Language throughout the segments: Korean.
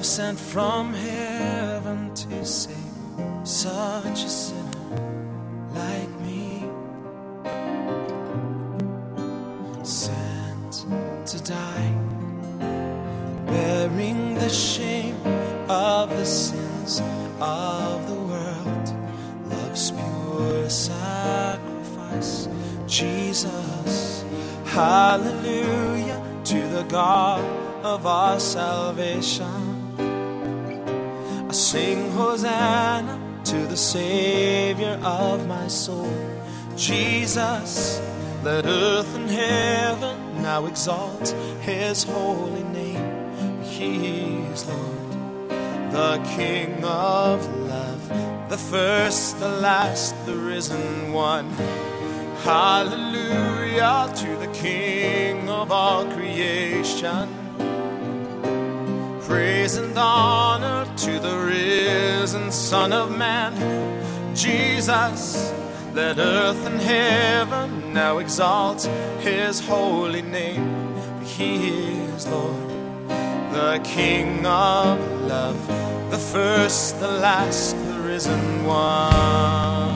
sent from heaven to save such a sinner like me. Sent to die, bearing the shame of the sins of the world. Love's pure sacrifice, Jesus. Hallelujah to the God of our salvation. I sing Hosanna to the Savior of my soul, Jesus. Let earth and heaven now exalt His holy name. He is Lord, the King of love, the first, the last, the risen one. Hallelujah to the King of all creation. Praise and honor to the risen Son of Man, Jesus. Let earth and heaven now exalt His holy name. He is Lord, the King of love, the first, the last, the risen one.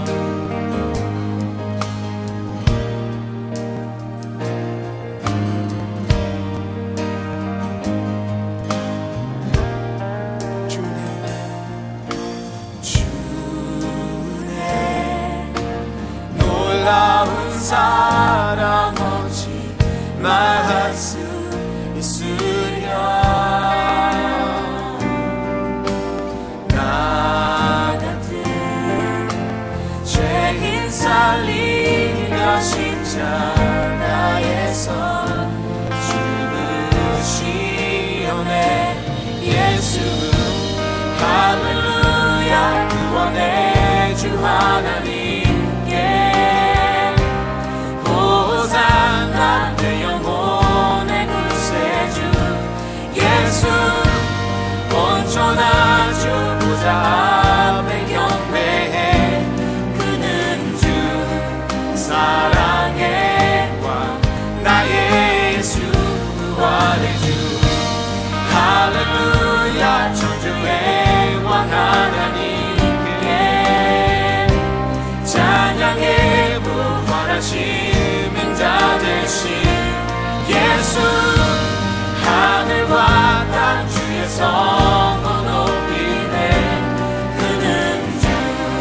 사랑 없이 말할 수 있으랴. 나 같은 죄인 살리려 십자가에서 죽으시오네 예수. 할렐루야 구원의 주 하나님, 내 영혼의 구세주 예수. 온전한 주 보좌 앞에 경배해. 그는 주 사랑의 왕 나의 예수 부활의 주. 할렐루야 천주의 왕 하나님께 찬양해. 부활하신 되신 예수. 하늘과 땅 주의 성도 높이네. 그는 주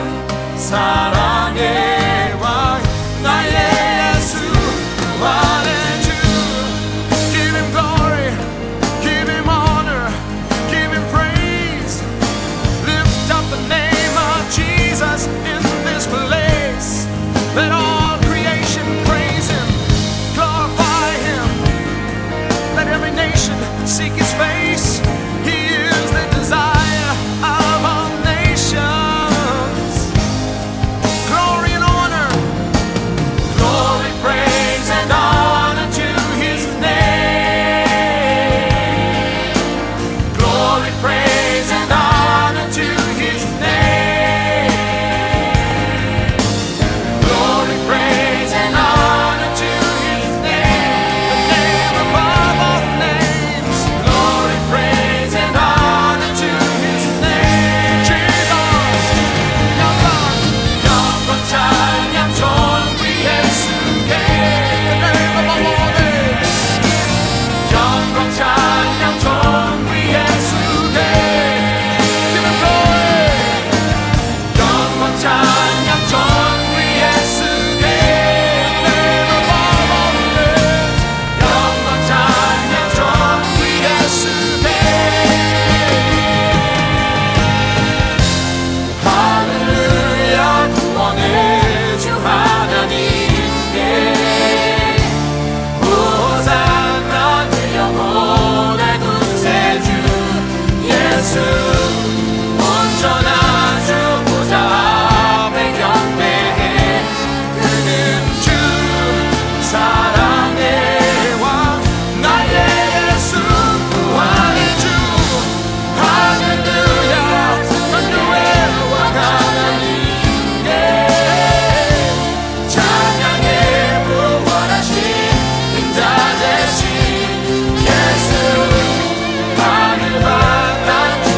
사랑의 왕 나의 예수 부활의 주. Give Him glory, give Him honor, give Him praise. Lift up the name of Jesus in this place. Let all creation praise Him. Every nation seek His face. He is the desire of all nations. Glory and honor, glory, praise and honor to His name. Glory, praise and honor to His name. Glory, praise and honor to His name. The name above all names. Glory, praise and honor to His name. Jesus, 영광 찬양 존귀 예수께. The name above all names. 영광 찬양 존귀 예수께. Give Him glory. 영광 찬양 존귀 예수께. The name above all names. 영광 찬양 존귀 예수께. 할렐루야 구원의 주 하나님께 호산나 그 영혼의 구세주 예수. 온전한 주 보좌 앞에 경배해. 그는 주 사랑의 왕 나의 예수 부활의 주. 할렐루야 천주의 왕 하나님께 찬양해. 부활하신 인자 되신 예수. 하늘과 땅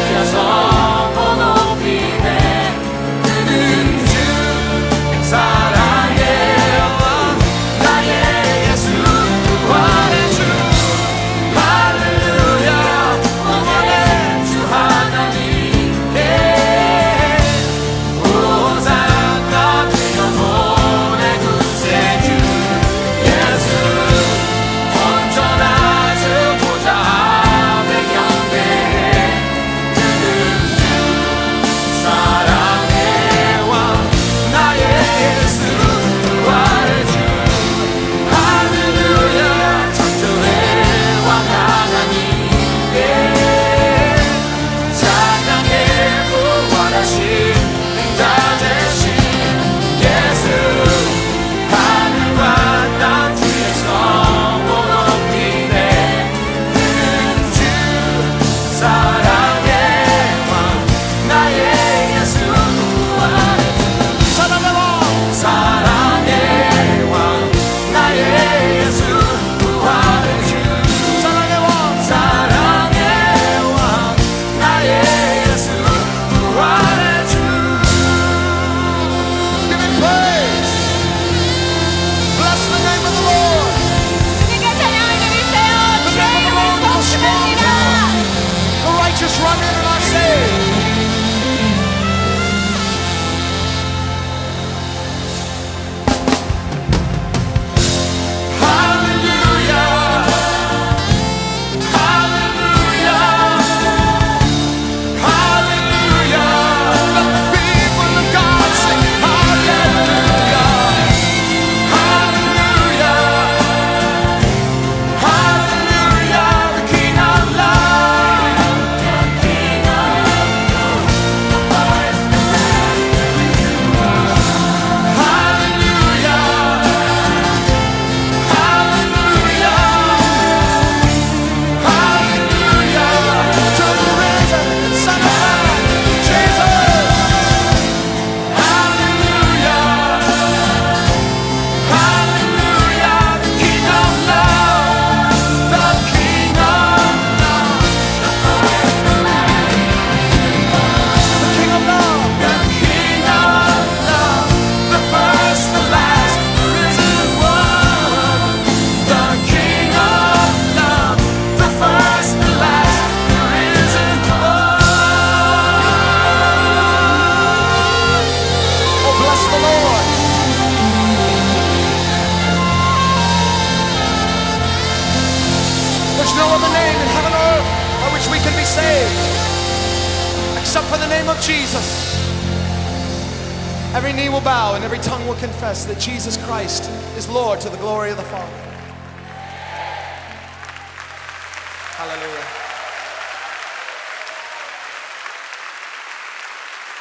up for the name of Jesus. Every knee will bow and every tongue will confess that Jesus Christ is Lord to the glory of the Father. Hallelujah.